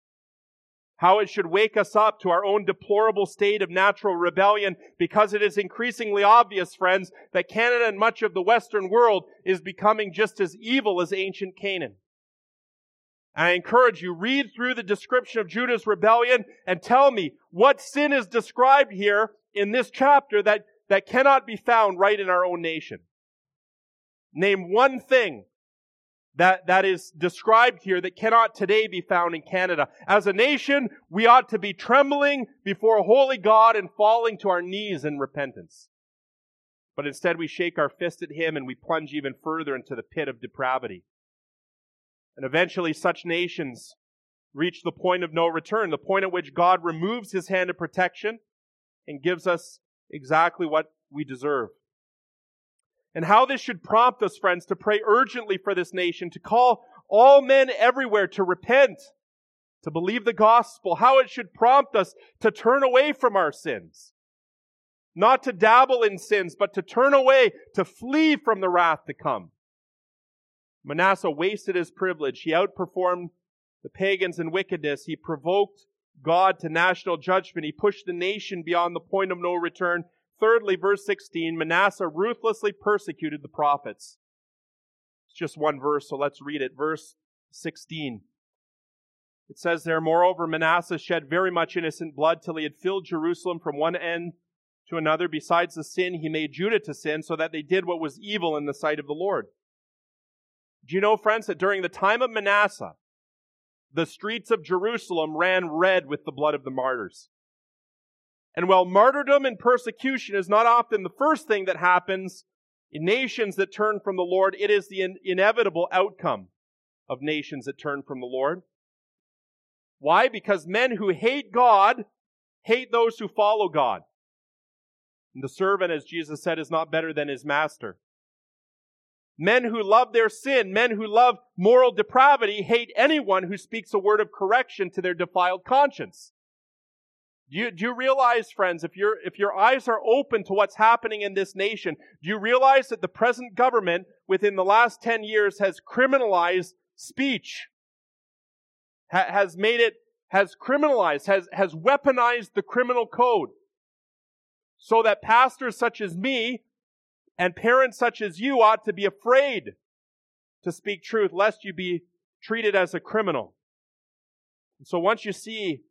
How it should wake us up to our own deplorable state of natural rebellion, because it is increasingly obvious, friends, that Canada and much of the Western world is becoming just as evil as ancient Canaan. And I encourage you, read through the description of Judah's rebellion and tell me what sin is described here in this chapter that that cannot be found right in our own nation. Name one thing that, that is described here that cannot today be found in Canada. As a nation, we ought to be trembling before a holy God and falling to our knees in repentance. But instead we shake our fist at him and we plunge even further into the pit of depravity. And eventually such nations reach the point of no return, the point at which God removes his hand of protection and gives us exactly what we deserve. And how this should prompt us, friends, to pray urgently for this nation, to call all men everywhere to repent, to believe the gospel. How it should prompt us to turn away from our sins. Not to dabble in sins, but to turn away, to flee from the wrath to come. Manasseh wasted his privilege. He outperformed the pagans in wickedness. He provoked God to national judgment. He pushed the nation beyond the point of no return. Thirdly, verse sixteen, Manasseh ruthlessly persecuted the prophets. It's just one verse, so let's read it. Verse sixteen. It says there, moreover, Manasseh shed very much innocent blood till he had filled Jerusalem from one end to another. Besides the sin, he made Judah to sin, so that they did what was evil in the sight of the Lord. Do you know, friends, that during the time of Manasseh, the streets of Jerusalem ran red with the blood of the martyrs? And while martyrdom and persecution is not often the first thing that happens in nations that turn from the Lord, it is the in- inevitable outcome of nations that turn from the Lord. Why? Because men who hate God hate those who follow God. And the servant, as Jesus said, is not better than his master. Men who love their sin, men who love moral depravity, hate anyone who speaks a word of correction to their defiled conscience. Do you, do you realize, friends, if, you're, if your eyes are open to what's happening in this nation, do you realize that the present government within the last ten years has criminalized speech? Ha, has made it, has criminalized, has, has weaponized the criminal code. So that pastors such as me and parents such as you ought to be afraid to speak truth, lest you be treated as a criminal. And so once you see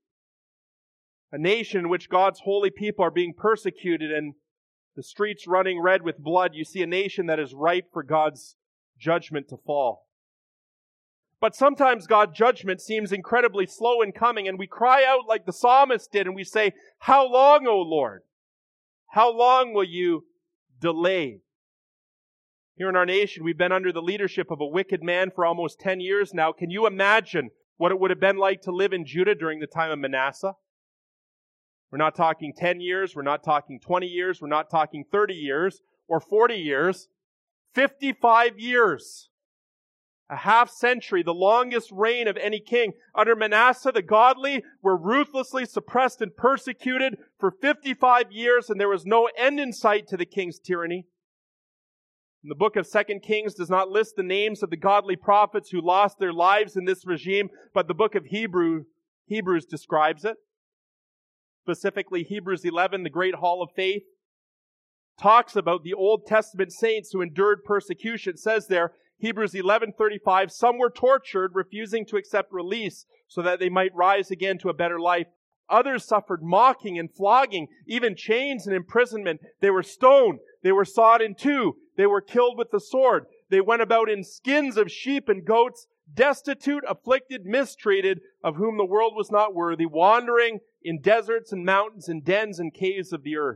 a nation in which God's holy people are being persecuted and the streets running red with blood, you see a nation that is ripe for God's judgment to fall. But sometimes God's judgment seems incredibly slow in coming, and we cry out like the psalmist did, and we say, "How long, O Lord? How long will you delay?" Here in our nation, we've been under the leadership of a wicked man for almost ten years now. Can you imagine what it would have been like to live in Judah during the time of Manasseh? We're not talking ten years, we're not talking twenty years, we're not talking thirty years or forty years. fifty-five years. A half century, the longest reign of any king. Under Manasseh, the godly were ruthlessly suppressed and persecuted for fifty-five years, and there was no end in sight to the king's tyranny. And the book of Second Kings does not list the names of the godly prophets who lost their lives in this regime, but the book of Hebrew, Hebrews describes it. Specifically, Hebrews eleven, the great hall of faith, talks about the Old Testament saints who endured persecution. It says there, Hebrews eleven thirty-five, some were tortured, refusing to accept release so that they might rise again to a better life. Others suffered mocking and flogging, even chains and imprisonment. They were stoned. They were sawed in two. They were killed with the sword. They went about in skins of sheep and goats, destitute, afflicted, mistreated, of whom the world was not worthy, wandering in deserts and mountains and dens and caves of the earth.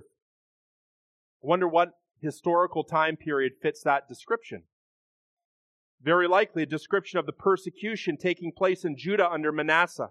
I wonder what historical time period fits that description. Very likely a description of the persecution taking place in Judah under Manasseh.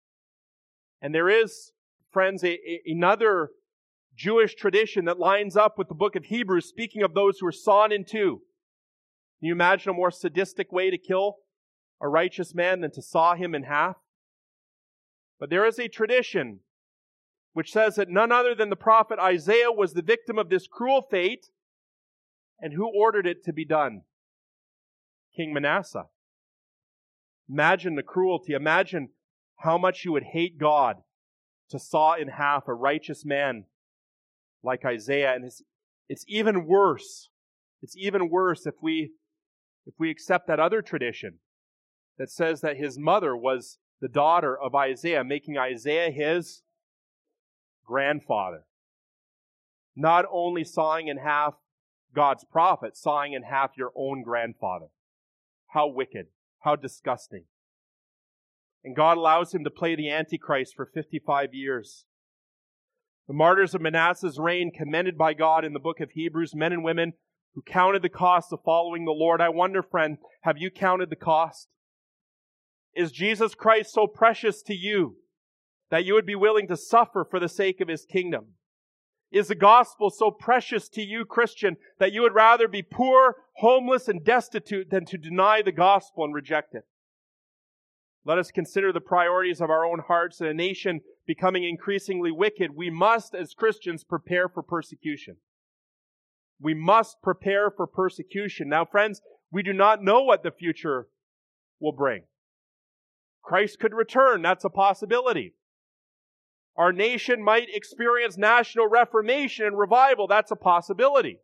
And there is, friends, a, a, another Jewish tradition that lines up with the book of Hebrews, speaking of those who are sawn in two. Can you imagine a more sadistic way to kill a righteous man than to saw him in half? But there is a tradition which says that none other than the prophet Isaiah was the victim of this cruel fate, and who ordered it to be done? King Manasseh. Imagine the cruelty. Imagine how much you would hate God to saw in half a righteous man like Isaiah. And it's, it's even worse. It's even worse if we, if we accept that other tradition that says that his mother was the daughter of Isaiah, making Isaiah his grandfather. Not only sawing in half God's prophet, sawing in half your own grandfather. How wicked. How disgusting. And God allows him to play the Antichrist for fifty-five years. The martyrs of Manasseh's reign, commended by God in the book of Hebrews, men and women who counted the cost of following the Lord. I wonder, friend, have you counted the cost? Is Jesus Christ so precious to you that you would be willing to suffer for the sake of His kingdom? Is the gospel so precious to you, Christian, that you would rather be poor, homeless, and destitute than to deny the gospel and reject it? Let us consider the priorities of our own hearts. In a nation becoming increasingly wicked, we must, as Christians, prepare for persecution. We must prepare for persecution. Now, friends, we do not know what the future will bring. Christ could return. That's a possibility. Our nation might experience national reformation and revival. That's a possibility.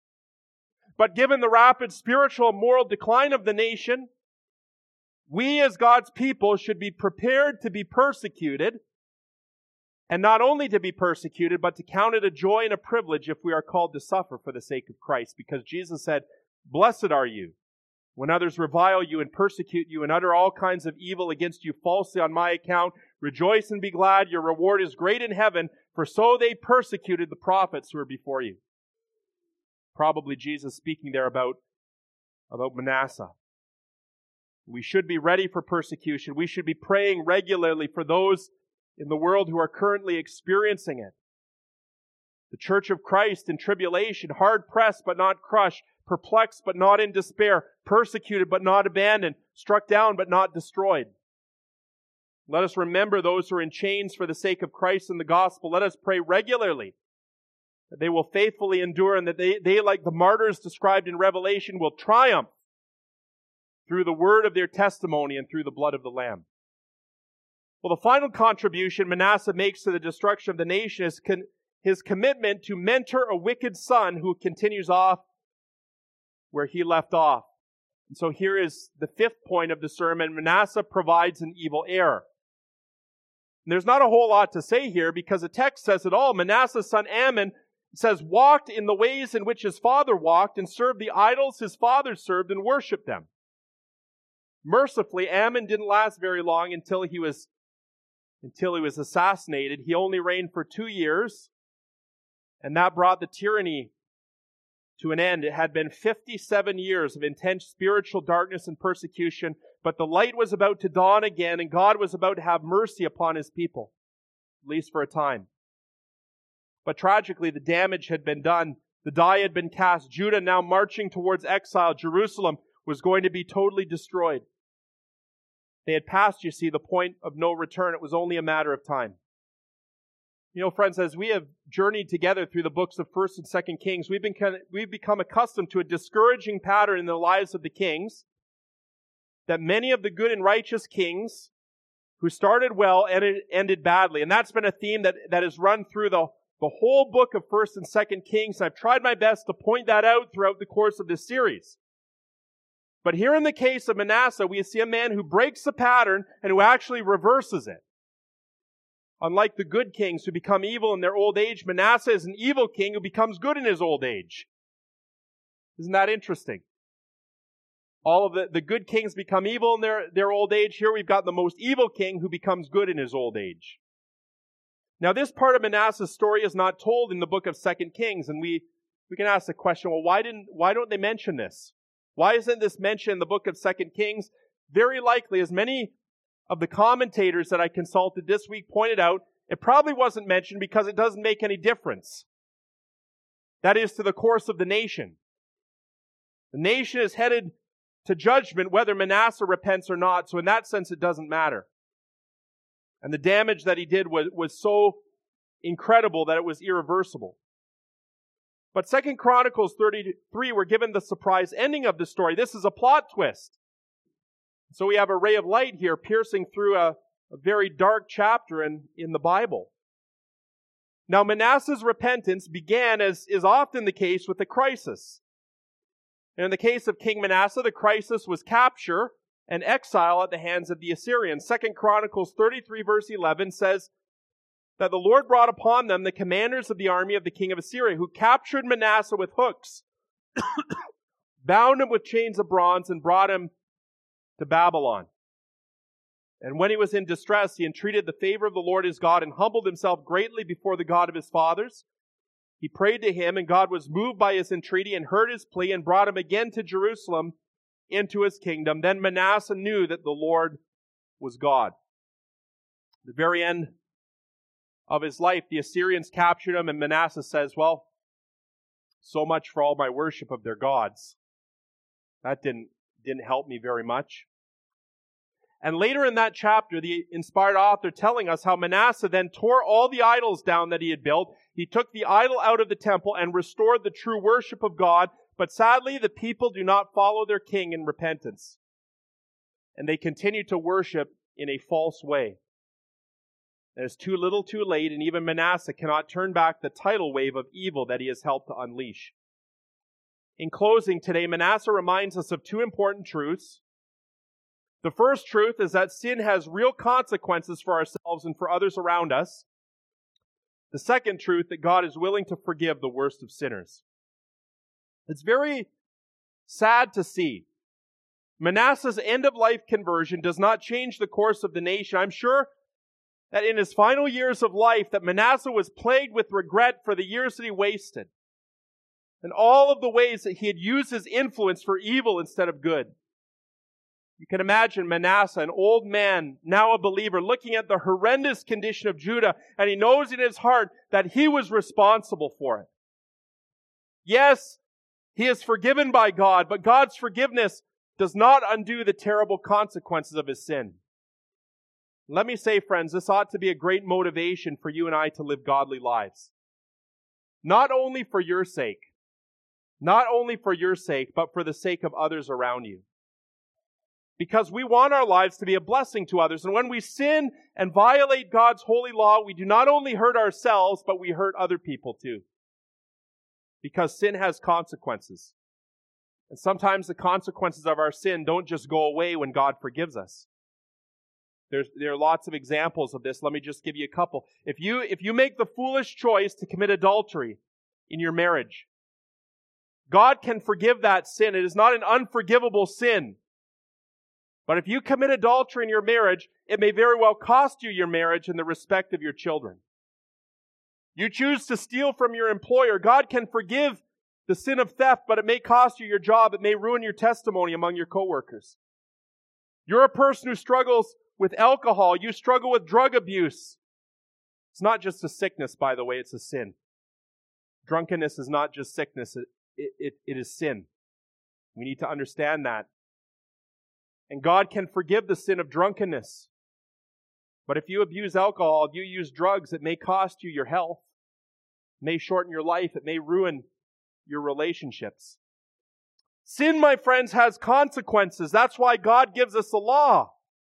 But given the rapid spiritual and moral decline of the nation, we as God's people should be prepared to be persecuted, and not only to be persecuted, but to count it a joy and a privilege if we are called to suffer for the sake of Christ. Because Jesus said, "Blessed are you when others revile you and persecute you and utter all kinds of evil against you falsely on my account. Rejoice and be glad, your reward is great in heaven, for so they persecuted the prophets who were before you." Probably Jesus speaking there about, about Manasseh. We should be ready for persecution. We should be praying regularly for those in the world who are currently experiencing it. The Church of Christ in tribulation, hard-pressed but not crushed, perplexed but not in despair, persecuted but not abandoned, struck down but not destroyed. Let us remember those who are in chains for the sake of Christ and the gospel. Let us pray regularly that they will faithfully endure and that they, they, like the martyrs described in Revelation, will triumph through the word of their testimony and through the blood of the Lamb. Well, the final contribution Manasseh makes to the destruction of the nation is con- his commitment to mentor a wicked son who continues off where he left off. And so here is the fifth point of the sermon. Manasseh provides an evil heir. And there's not a whole lot to say here because the text says it all. Manasseh's son Amon says, walked in the ways in which his father walked and served the idols his father served and worshipped them. Mercifully, Amon didn't last very long until he was, until he was assassinated. He only reigned for two years, and that brought the tyranny to an end. It had been fifty-seven years of intense spiritual darkness and persecution, but the light was about to dawn again, and God was about to have mercy upon his people, at least for a time. But tragically, the damage had been done. The die had been cast. Judah, now marching towards exile, Jerusalem was going to be totally destroyed. They had passed, you see, the point of no return. It was only a matter of time. You know, friends, as we have journeyed together through the books of First and Second Kings, we've been we've become accustomed to a discouraging pattern in the lives of the kings, that many of the good and righteous kings who started well ended, ended badly. And that's been a theme that, that has run through the, the whole book of First and Second Kings. And I've tried my best to point that out throughout the course of this series. But here in the case of Manasseh, we see a man who breaks the pattern and who actually reverses it. Unlike the good kings who become evil in their old age, Manasseh is an evil king who becomes good in his old age. Isn't that interesting? All of the, the good kings become evil in their, their old age. Here we've got the most evil king who becomes good in his old age. Now this part of Manasseh's story is not told in the book of Second Kings, and we, we can ask the question, well, why didn't, why don't they mention this? Why isn't this mentioned in the book of Second Kings? Very likely, as many of the commentators that I consulted this week pointed out, it probably wasn't mentioned because it doesn't make any difference. That is, to the course of the nation. The nation is headed to judgment whether Manasseh repents or not, so in that sense it doesn't matter. And the damage that he did was, was so incredible that it was irreversible. But Second Chronicles thirty-three, we're given the surprise ending of the story. This is a plot twist. So we have a ray of light here piercing through a, a very dark chapter in, in the Bible. Now Manasseh's repentance began, as is often the case, with a crisis. And in the case of King Manasseh, the crisis was capture and exile at the hands of the Assyrians. Second Chronicles thirty-three verse eleven says that the Lord brought upon them the commanders of the army of the king of Assyria, who captured Manasseh with hooks, bound him with chains of bronze, and brought him to Babylon. And when he was in distress, he entreated the favor of the Lord his God and humbled himself greatly before the God of his fathers. He prayed to him, and God was moved by his entreaty and heard his plea and brought him again to Jerusalem into his kingdom. Then Manasseh knew that the Lord was God. At the very end of his life, the Assyrians captured him, and Manasseh says, well, so much for all my worship of their gods. That didn't, didn't help me very much. And later in that chapter, the inspired author telling us how Manasseh then tore all the idols down that he had built. He took the idol out of the temple and restored the true worship of God. But sadly, the people do not follow their king in repentance. And they continue to worship in a false way. It is too little too late, and even Manasseh cannot turn back the tidal wave of evil that he has helped to unleash. In closing today, Manasseh reminds us of two important truths. The first truth is that sin has real consequences for ourselves and for others around us. The second truth, that God is willing to forgive the worst of sinners. It's very sad to see. Manasseh's end-of-life conversion does not change the course of the nation. I'm sure that in his final years of life, that Manasseh was plagued with regret for the years that he wasted, and all of the ways that he had used his influence for evil instead of good. You can imagine Manasseh, an old man, now a believer, looking at the horrendous condition of Judah, and he knows in his heart that he was responsible for it. Yes, he is forgiven by God, but God's forgiveness does not undo the terrible consequences of his sin. Let me say, friends, this ought to be a great motivation for you and I to live godly lives. Not only for your sake, not only for your sake, but for the sake of others around you. Because we want our lives to be a blessing to others. And when we sin and violate God's holy law, we do not only hurt ourselves, but we hurt other people too. Because sin has consequences. And sometimes the consequences of our sin don't just go away when God forgives us. There's, there are lots of examples of this. Let me just give you a couple. If you, if you make the foolish choice to commit adultery in your marriage, God can forgive that sin. It is not an unforgivable sin. But if you commit adultery in your marriage, it may very well cost you your marriage and the respect of your children. You choose to steal from your employer. God can forgive the sin of theft, but it may cost you your job. It may ruin your testimony among your coworkers. You're a person who struggles with alcohol. You struggle with drug abuse. It's not just a sickness, by the way. It's a sin. Drunkenness is not just sickness. It, it, it, it is sin. We need to understand that. And God can forgive the sin of drunkenness. But if you abuse alcohol, if you use drugs, it may cost you your health. It may shorten your life. It may ruin your relationships. Sin, my friends, has consequences. That's why God gives us the law.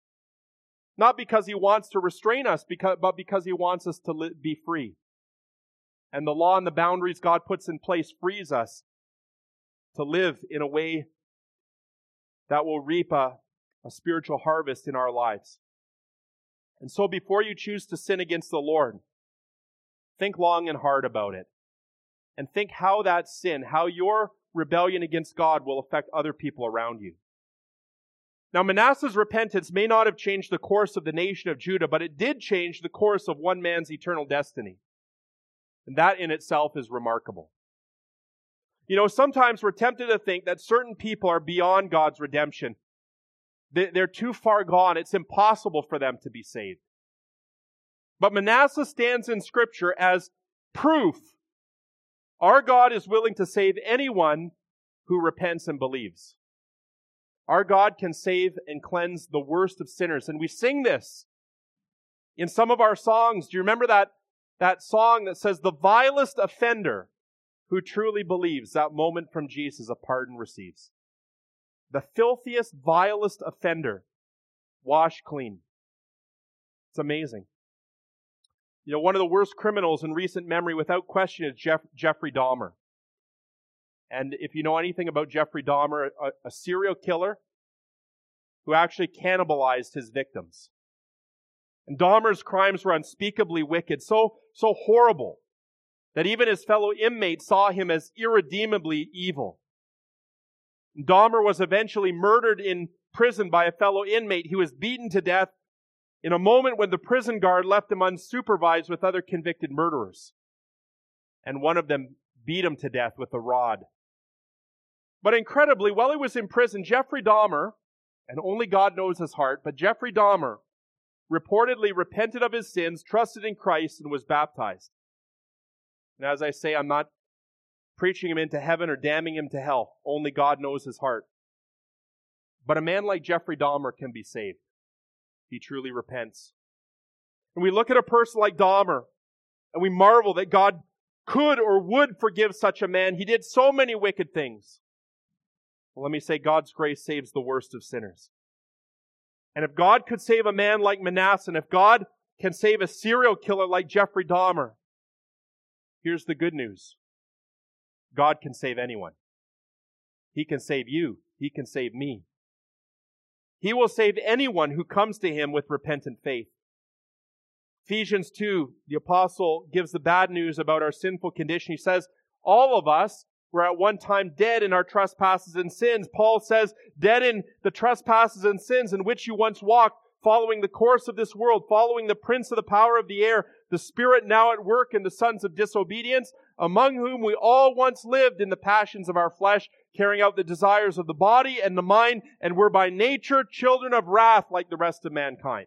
Not because He wants to restrain us, because, but because He wants us to li- be free. And the law and the boundaries God puts in place frees us to live in a way that will reap a, a spiritual harvest in our lives. And so before you choose to sin against the Lord, think long and hard about it. And think how that sin, how your rebellion against God will affect other people around you. Now, Manasseh's repentance may not have changed the course of the nation of Judah, but it did change the course of one man's eternal destiny. And that in itself is remarkable. You know, sometimes we're tempted to think that certain people are beyond God's redemption. They're too far gone. It's impossible for them to be saved. But Manasseh stands in Scripture as proof our God is willing to save anyone who repents and believes. Our God can save and cleanse the worst of sinners. And we sing this in some of our songs. Do you remember that, that song that says, the vilest offender who truly believes, that moment from Jesus a pardon receives? The filthiest, vilest offender, washed clean. It's amazing. You know, one of the worst criminals in recent memory, without question, is Jeff, Jeffrey Dahmer. And if you know anything about Jeffrey Dahmer, a, a serial killer who actually cannibalized his victims. And Dahmer's crimes were unspeakably wicked, so, so horrible, that even his fellow inmates saw him as irredeemably evil. Dahmer was eventually murdered in prison by a fellow inmate. He was beaten to death in a moment when the prison guard left him unsupervised with other convicted murderers. And one of them beat him to death with a rod. But incredibly, while he was in prison, Jeffrey Dahmer, and only God knows his heart, but Jeffrey Dahmer reportedly repented of his sins, trusted in Christ, and was baptized. And as I say, I'm not preaching him into heaven or damning him to hell. Only God knows his heart. But a man like Jeffrey Dahmer can be saved. He truly repents. And we look at a person like Dahmer, and we marvel that God could or would forgive such a man. He did so many wicked things. Well, let me say, God's grace saves the worst of sinners. And if God could save a man like Manasseh, and if God can save a serial killer like Jeffrey Dahmer, here's the good news. God can save anyone. He can save you. He can save me. He will save anyone who comes to Him with repentant faith. Ephesians two, the apostle gives the bad news about our sinful condition. He says, all of us were at one time dead in our trespasses and sins. Paul says, dead in the trespasses and sins in which you once walked, following the course of this world, following the prince of the power of the air, the spirit now at work in the sons of disobedience, among whom we all once lived in the passions of our flesh, carrying out the desires of the body and the mind, and were by nature children of wrath like the rest of mankind.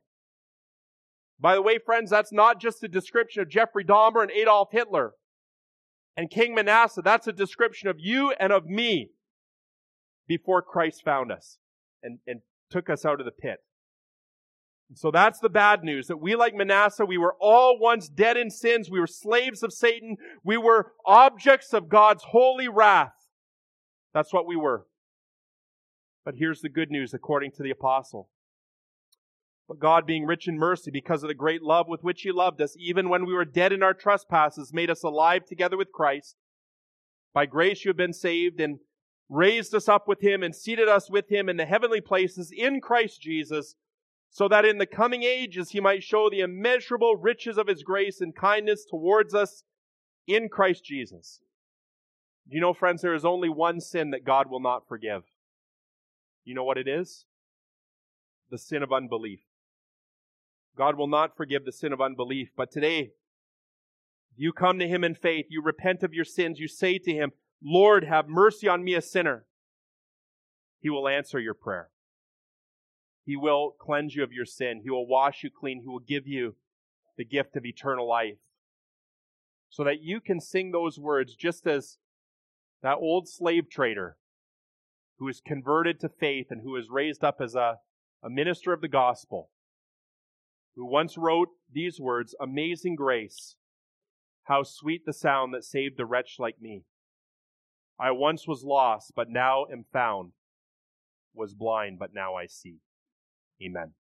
By the way, friends, that's not just a description of Jeffrey Dahmer and Adolf Hitler and King Manasseh. That's a description of you and of me before Christ found us and, and took us out of the pit. So that's the bad news, that we, like Manasseh, we were all once dead in sins. We were slaves of Satan. We were objects of God's holy wrath. That's what we were. But here's the good news according to the apostle. But God, being rich in mercy, because of the great love with which He loved us, even when we were dead in our trespasses, made us alive together with Christ. By grace you have been saved, and raised us up with Him, and seated us with Him in the heavenly places in Christ Jesus, so that in the coming ages He might show the immeasurable riches of His grace and kindness towards us in Christ Jesus. Do you know, friends, there is only one sin that God will not forgive. You know what it is? The sin of unbelief. God will not forgive the sin of unbelief. But today, you come to Him in faith, you repent of your sins, you say to Him, Lord, have mercy on me, a sinner. He will answer your prayer. He will cleanse you of your sin. He will wash you clean. He will give you the gift of eternal life. So that you can sing those words just as that old slave trader who is converted to faith and who is raised up as a, a minister of the gospel, who once wrote these words, Amazing grace, how sweet the sound that saved a wretch like me. I once was lost, but now am found, was blind, but now I see. Amen.